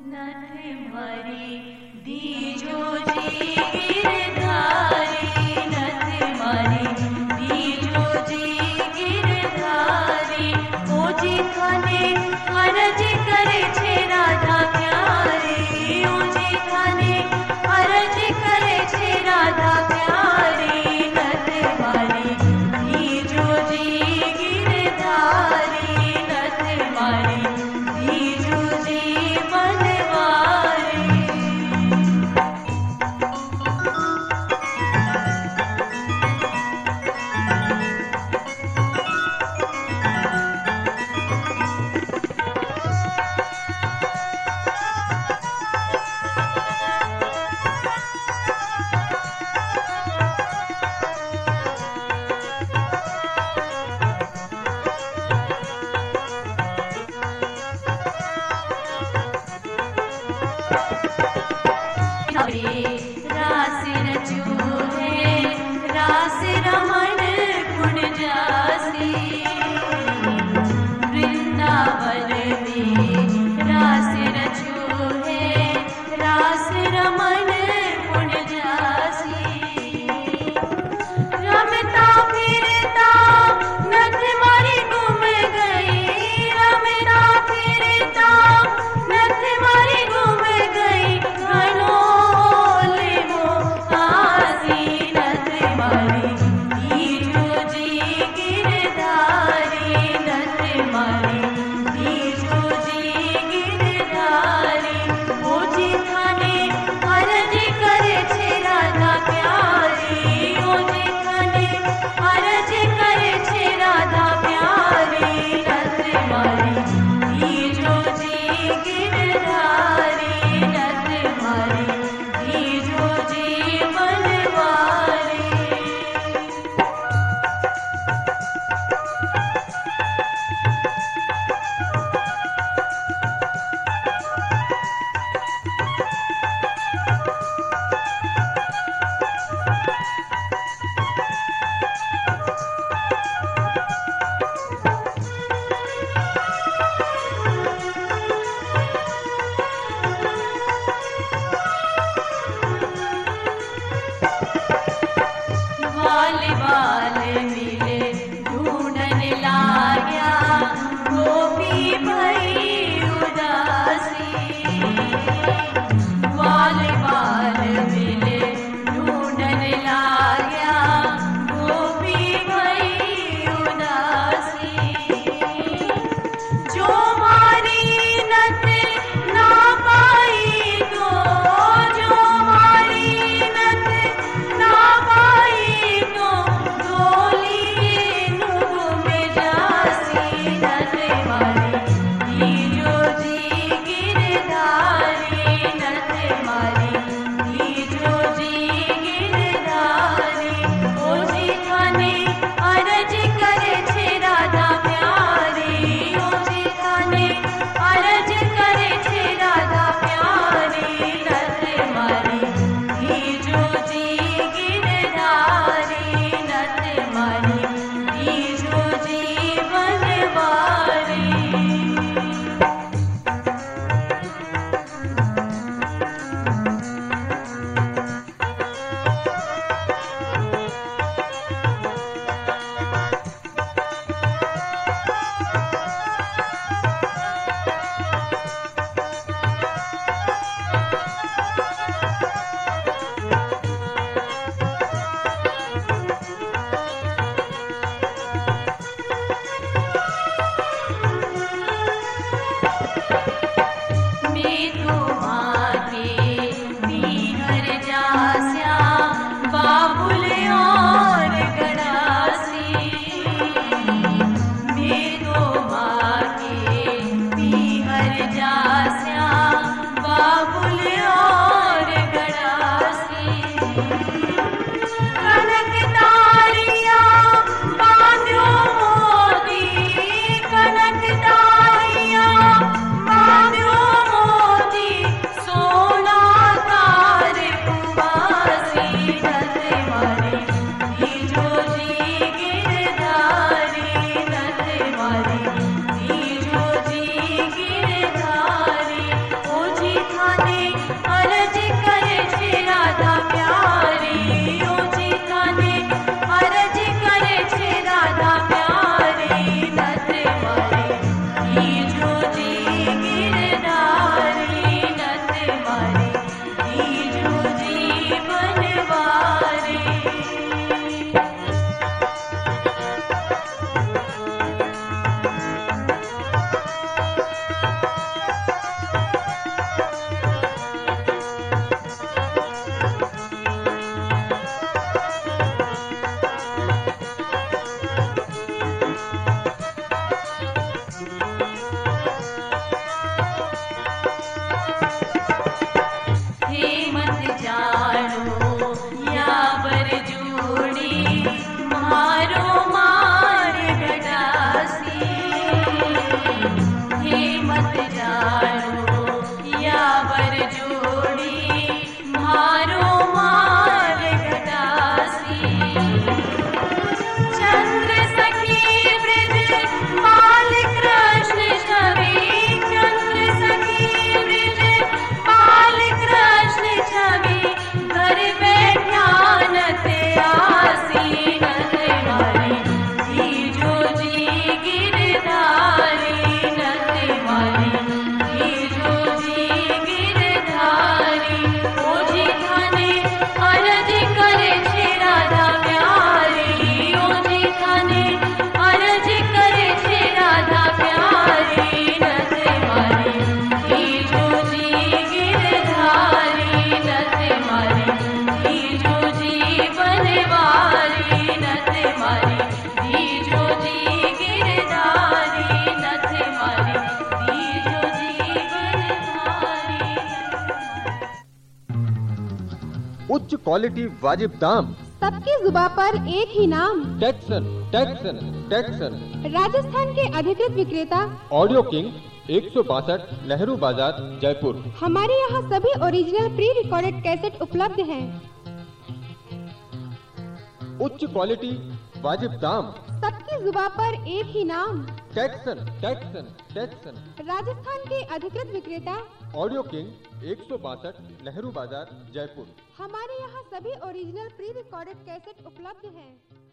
नथ मारी दीजो जी गिरधारी, नथ मारी दीजो जी गिरधारी। ओ जी थाने अरज करे छे राधा प्यारी, ओ जी थाने अरज करे छे राधा प्यारी। नथ मारी दीजो जी गिरधारी, नथ मारी दीजो जी बनवारी। क्वालिटी वाजिब दाम, सबकी जुबान पर एक ही नाम। Taxon taxon taxon. राजस्थान के अधिकृत विक्रेता ऑडियो किंग 162 नेहरू बाजार जयपुर। हमारे यहाँ सभी ओरिजिनल प्री रिकॉर्डेड कैसेट उपलब्ध हैं। उच्च क्वालिटी वाजिब दाम, सबकी जुबान पर एक ही नाम। Taxon taxon taxon. राजस्थान के अधिकृत विक्रेता ऑडियो किंग 162 नेहरू बाजार जयपुर। हमारे यहाँ सभी ओरिजिनल प्री रिकॉर्डेड कैसेट उपलब्ध हैं।